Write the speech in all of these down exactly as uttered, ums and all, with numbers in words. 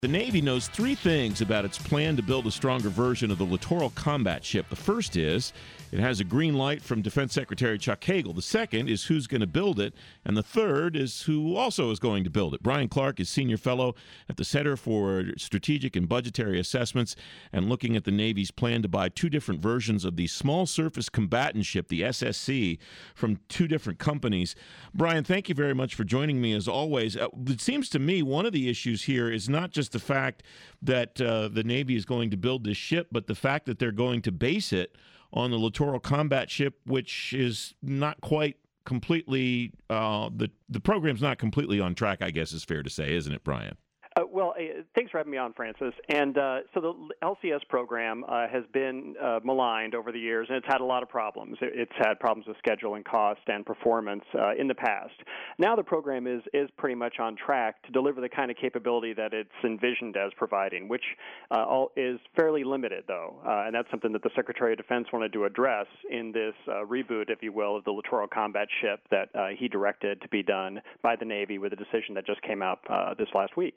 The Navy knows three things about its plan to build a stronger version of the Littoral Combat Ship. The first is it has a green light from Defense Secretary Chuck Hagel. The second is who's going to build it. And the third is who also is going to build it. Brian Clark is Senior Fellow at the Center for Strategic and Budgetary Assessments and looking at the Navy's plan to buy two different versions of the Small Surface Combatant Ship, the S S C, from two different companies. Brian, thank you very much for joining me as always. Uh, it seems to me one of the issues here is not just the fact that uh, the Navy is going to build this ship, but the fact that they're going to base it on the Littoral Combat Ship, which is not quite completely, uh, the, the program's not completely on track, I guess is fair to say, isn't it, Brian? Uh, well, uh, thanks for having me on, Francis. And uh, so the L C S program uh, has been uh, maligned over the years, and it's had a lot of problems. It's had problems with schedule and cost and performance uh, in the past. Now the program is is pretty much on track to deliver the kind of capability that it's envisioned as providing, which uh, all is fairly limited, though. Uh, and that's something that the Secretary of Defense wanted to address in this uh, reboot, if you will, of the Littoral Combat Ship that uh, he directed to be done by the Navy with a decision that just came out uh, this last week.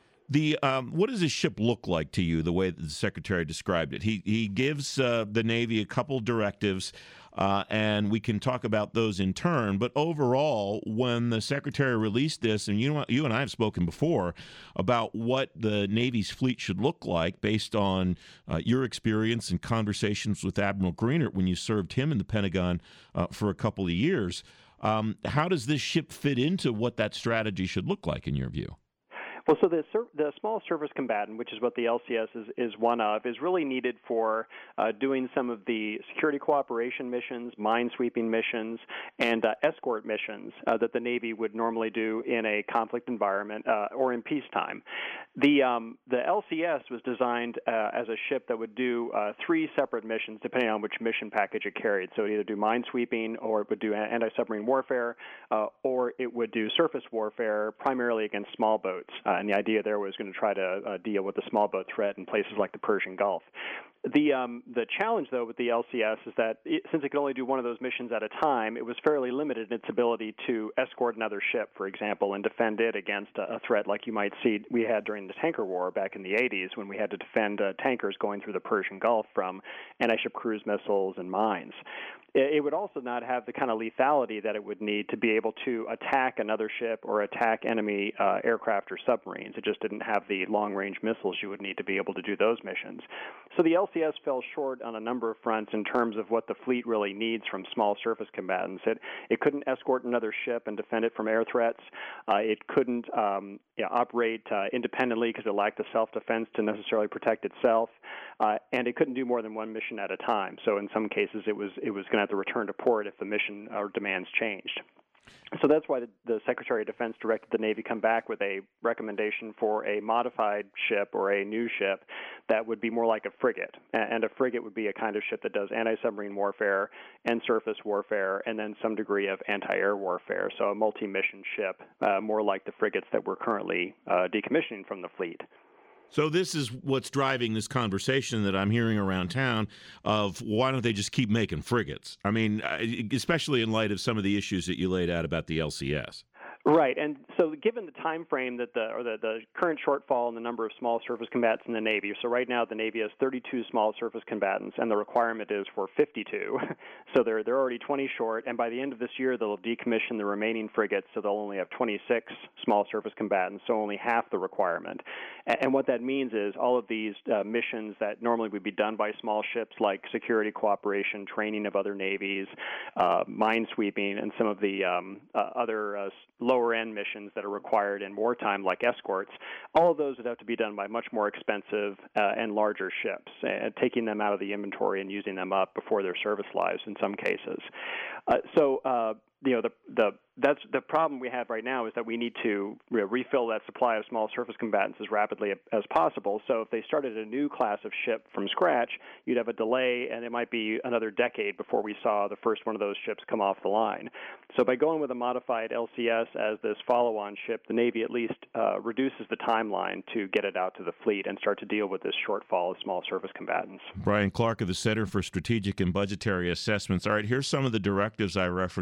The um, what does this ship look like to you, the way that the Secretary described it? He he gives uh, the Navy a couple directives, uh, and we can talk about those in turn. But overall, when the Secretary released this, and you, you and I have spoken before about what the Navy's fleet should look like based on uh, your experience and conversations with Admiral Greenert when you served him in the Pentagon uh, for a couple of years, um, how does this ship fit into what that strategy should look like in your view? Well, so the, the small surface combatant, which is what the L C S is, is one of, is really needed for uh, doing some of the security cooperation missions, mine-sweeping missions, and uh, escort missions uh, that the Navy would normally do in a conflict environment uh, or in peacetime. The, um, the L C S was designed uh, as a ship that would do uh, three separate missions, depending on which mission package it carried. So it would either do mine-sweeping, or it would do anti-submarine warfare, uh, or it would do surface warfare, primarily against small boats. Uh, and the idea there was going to try to uh, deal with the small boat threat in places like the Persian Gulf. The um, the challenge, though, with the L C S is that it, since it could only do one of those missions at a time, it was fairly limited in its ability to escort another ship, for example, and defend it against a, a threat like you might see we had during the tanker war back in the eighties when we had to defend uh, tankers going through the Persian Gulf from anti-ship cruise missiles and mines. It would also not have the kind of lethality that it would need to be able to attack another ship or attack enemy uh, aircraft or submarines. It just didn't have the long-range missiles you would need to be able to do those missions. So the L C S fell short on a number of fronts in terms of what the fleet really needs from small surface combatants. It, it couldn't escort another ship and defend it from air threats. Uh, it couldn't um, you know, operate uh, independently because it lacked the self-defense to necessarily protect itself. Uh, and it couldn't do more than one mission at a time. So in some cases, it was it was going to have to return to port if the mission or demands changed. So that's why the, the Secretary of Defense directed the Navy come back with a recommendation for a modified ship or a new ship that would be more like a frigate. And a frigate would be a kind of ship that does anti-submarine warfare and surface warfare and then some degree of anti-air warfare. So a multi-mission ship, uh, more like the frigates that we're currently uh, decommissioning from the fleet. So this is what's driving this conversation that I'm hearing around town of why don't they just keep making frigates? I mean, especially in light of some of the issues that you laid out about the L C S. Right, and so given the time frame that the or the, the current shortfall in the number of small surface combatants in the Navy, so right now the Navy has thirty-two small surface combatants, and the requirement is for fifty-two. So they're they're already twenty short, and by the end of this year they'll decommission the remaining frigates, so they'll only have twenty-six small surface combatants, so only half the requirement. And, and what that means is all of these uh, missions that normally would be done by small ships, like security cooperation, training of other navies, uh, mine sweeping, and some of the um, uh, other uh, lower-end missions that are required in wartime, like escorts, all of those would have to be done by much more expensive uh, and larger ships, uh, taking them out of the inventory and using them up before their service lives in some cases. Uh, so, uh, you know, the the that's the problem we have right now is that we need to you know, refill that supply of small surface combatants as rapidly as possible. So if they started a new class of ship from scratch, you'd have a delay, and it might be another decade before we saw the first one of those ships come off the line. So by going with a modified L C S as this follow-on ship, the Navy at least uh, reduces the timeline to get it out to the fleet and start to deal with this shortfall of small surface combatants. Brian Clark of the Center for Strategic and Budgetary Assessments. All right, here's some of the directives I referenced a moment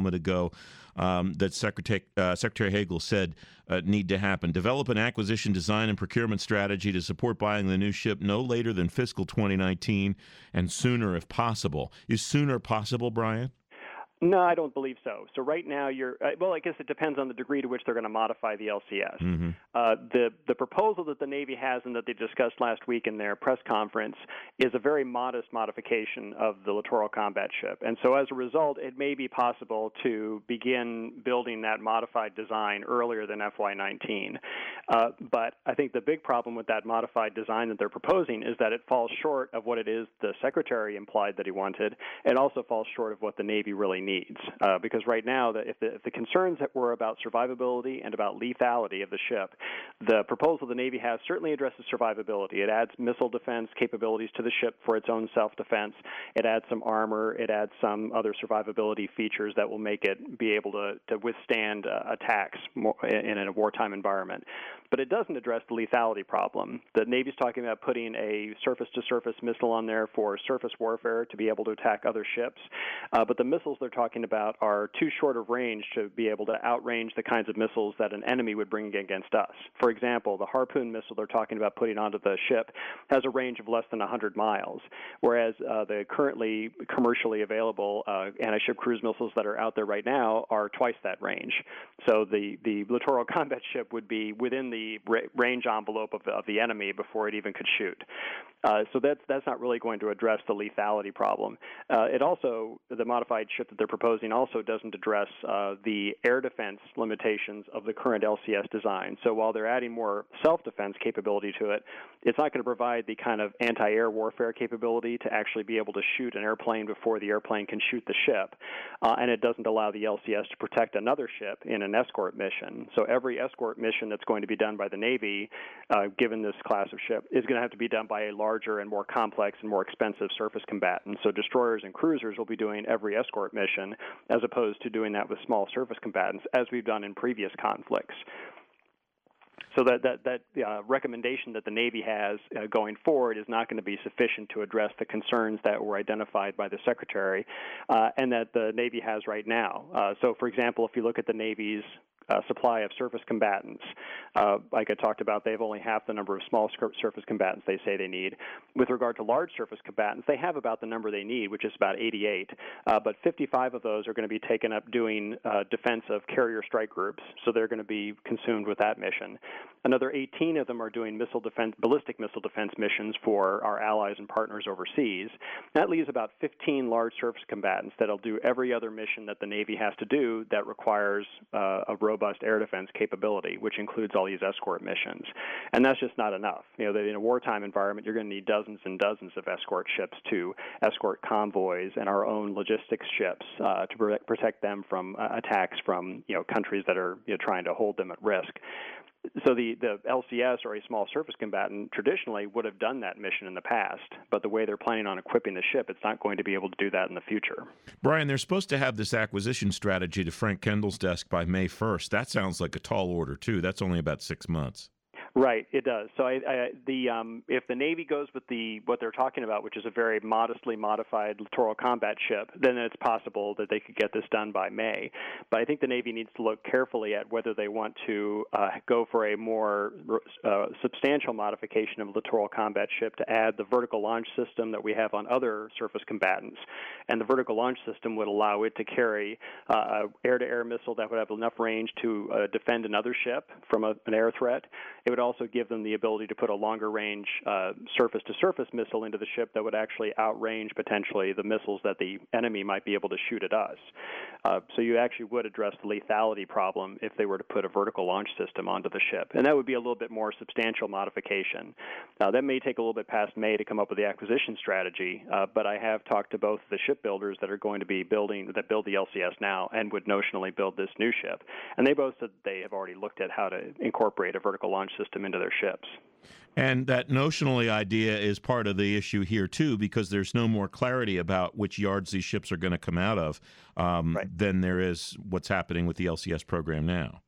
moment ago um, that Secretary, uh, Secretary Hagel said uh, need to happen. Develop an acquisition, design, and procurement strategy to support buying the new ship no later than fiscal twenty nineteen and sooner if possible. Is sooner possible, Brian? No, I don't believe so. So right now, you're uh, well. I guess it depends on the degree to which they're going to modify the L C S. Mm-hmm. Uh, the the proposal that the Navy has and that they discussed last week in their press conference is a very modest modification of the littoral combat ship, and so as a result, it may be possible to begin building that modified design earlier than F Y nineteen. Uh, but I think the big problem with that modified design that they're proposing is that it falls short of what it is the Secretary implied that he wanted. It also falls short of what the Navy really needs. Needs uh, because right now, the, if, the, if the concerns that were about survivability and about lethality of the ship, the proposal the Navy has certainly addresses survivability. It adds missile defense capabilities to the ship for its own self-defense. It adds some armor. It adds some other survivability features that will make it be able to, to withstand uh, attacks more in, in a wartime environment. But it doesn't address the lethality problem. The Navy's talking about putting a surface-to-surface missile on there for surface warfare to be able to attack other ships. Uh, but the missiles they're talking about are too short of range to be able to outrange the kinds of missiles that an enemy would bring against us. For example, the Harpoon missile they're talking about putting onto the ship has a range of less than one hundred miles, whereas uh, the currently commercially available uh, anti-ship cruise missiles that are out there right now are twice that range. So the, the littoral combat ship would be within the the range envelope of the, of the enemy before it even could shoot. Uh, so that's that's not really going to address the lethality problem. Uh, it also, the modified ship that they're proposing also doesn't address uh, the air defense limitations of the current L C S design. So while they're adding more self-defense capability to it, it's not going to provide the kind of anti-air warfare capability to actually be able to shoot an airplane before the airplane can shoot the ship. Uh, and it doesn't allow the L C S to protect another ship in an escort mission. So every escort mission that's going to be done by the Navy, uh, given this class of ship, is going to have to be done by a larger and more complex and more expensive surface combatant. So destroyers and cruisers will be doing every escort mission as opposed to doing that with small surface combatants, as we've done in previous conflicts. So that that, that uh, recommendation that the Navy has uh, going forward is not going to be sufficient to address the concerns that were identified by the Secretary uh, and that the Navy has right now. Uh, so, for example, if you look at the Navy's Uh, supply of surface combatants. Uh, like I talked about, they have only half the number of small surface combatants they say they need. With regard to large surface combatants, they have about the number they need, which is about eighty-eight. Uh, but fifty-five of those are going to be taken up doing uh, defense of carrier strike groups, so they're going to be consumed with that mission. Another eighteen of them are doing missile defense, ballistic missile defense missions for our allies and partners overseas. That leaves about fifteen large surface combatants that'll do every other mission that the Navy has to do that requires uh, a robust robust air defense capability, which includes all these escort missions. And that's just not enough. You know, that in a wartime environment, you're going to need dozens and dozens of escort ships to escort convoys and our own logistics ships uh, to protect them from uh, attacks from, you know, countries that are, you know, trying to hold them at risk. So the, the L C S or a small surface combatant traditionally would have done that mission in the past, but the way they're planning on equipping the ship, it's not going to be able to do that in the future. Brian, they're supposed to have this acquisition strategy to Frank Kendall's desk by May first. That sounds like a tall order, too. That's only about six months. Right, it does. So I, I, the um, if the Navy goes with the what they're talking about, which is a very modestly modified littoral combat ship, then it's possible that they could get this done by May. But I think the Navy needs to look carefully at whether they want to uh, go for a more uh, substantial modification of littoral combat ship to add the vertical launch system that we have on other surface combatants. And the vertical launch system would allow it to carry uh, an air-to-air missile that would have enough range to uh, defend another ship from a, an air threat. It would also give them the ability to put a longer range uh, surface-to-surface missile into the ship that would actually outrange potentially the missiles that the enemy might be able to shoot at us. Uh, so you actually would address the lethality problem if they were to put a vertical launch system onto the ship. And that would be a little bit more substantial modification. Now, that may take a little bit past May to come up with the acquisition strategy, uh, but I have talked to both the shipbuilders that are going to be building, that build the L C S now and would notionally build this new ship. And they both said they have already looked at how to incorporate a vertical launch system into their ships. And that notionally idea is part of the issue here, too, because there's no more clarity about which yards these ships are going to come out of um, right. than there is what's happening with the L C S program now.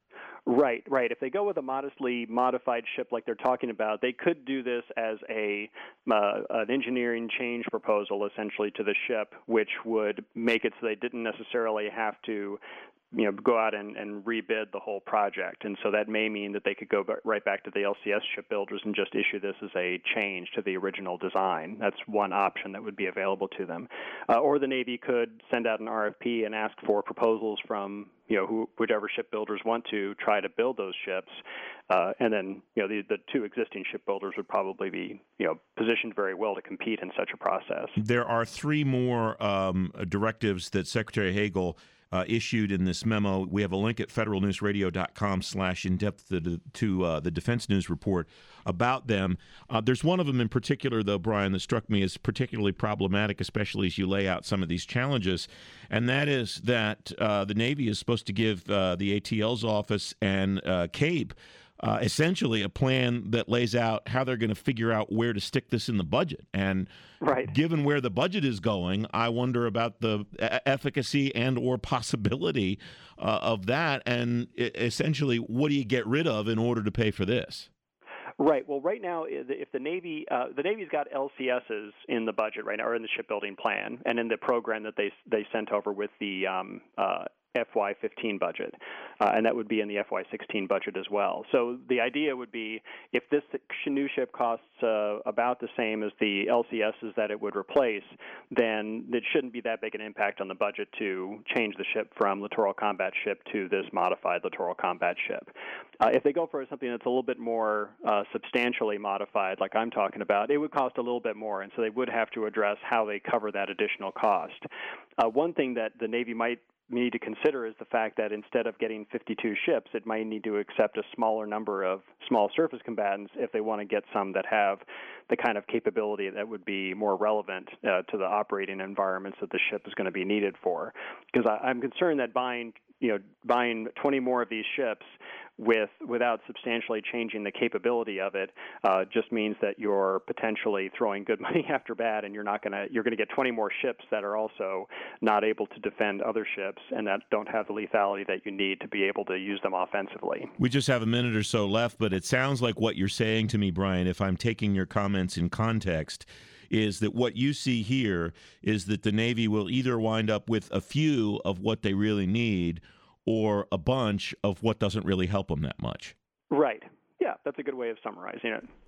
Right, right. If they go with a modestly modified ship like they're talking about, they could do this as a uh, an engineering change proposal essentially to the ship, which would make it so they didn't necessarily have to, you know, go out and, and rebid the whole project. And so that may mean that they could go right back to the L C S shipbuilders and just issue this as a change to the original design. That's one option that would be available to them. Uh, or the Navy could send out an R F P and ask for proposals from, you know, who, whichever shipbuilders want to try to build those ships. Uh, and then, you know, the, the two existing shipbuilders would probably be, you know, positioned very well to compete in such a process. There are three more um, directives that Secretary Hagel Uh, issued in this memo. We have a link at federalnewsradio.com slash in-depth to, to uh, the Defense News Report about them. Uh, there's one of them in particular, though, Brian, that struck me as particularly problematic, especially as you lay out some of these challenges, and that is that uh, the Navy is supposed to give uh, the A T L's office and uh, CABE Uh, essentially a plan that lays out how they're going to figure out where to stick this in the budget. And right. given where the budget is going, I wonder about the e- efficacy and or possibility uh, of that. And I- essentially, what do you get rid of in order to pay for this? Right. Well, right now, if the Navy, uh, the Navy's got L C S's in the budget right now, or in the shipbuilding plan, and in the program that they they sent over with the um, uh, F Y fifteen budget, uh, and that would be in the F Y sixteen budget as well. So the idea would be if this new ship costs uh, about the same as the L C S's that it would replace, then it shouldn't be that big an impact on the budget to change the ship from littoral combat ship to this modified littoral combat ship. Uh, if they go for something that's a little bit more uh, substantially modified, like I'm talking about, it would cost a little bit more, and so they would have to address how they cover that additional cost. Uh, one thing that the Navy might need to consider is the fact that instead of getting fifty-two ships, it might need to accept a smaller number of small surface combatants if they want to get some that have the kind of capability that would be more relevant uh, to the operating environments that the ship is going to be needed for. Because I'm concerned that buying, you know, buying twenty more of these ships with without substantially changing the capability of it uh, just means that you're potentially throwing good money after bad, and you're not going to you're going to get twenty more ships that are also not able to defend other ships and that don't have the lethality that you need to be able to use them offensively. We just have a minute or so left, but it sounds like what you're saying to me, Brian, if I'm taking your comments in context, is that what you see here is that the Navy will either wind up with a few of what they really need or a bunch of what doesn't really help them that much. Right. Yeah, that's a good way of summarizing it.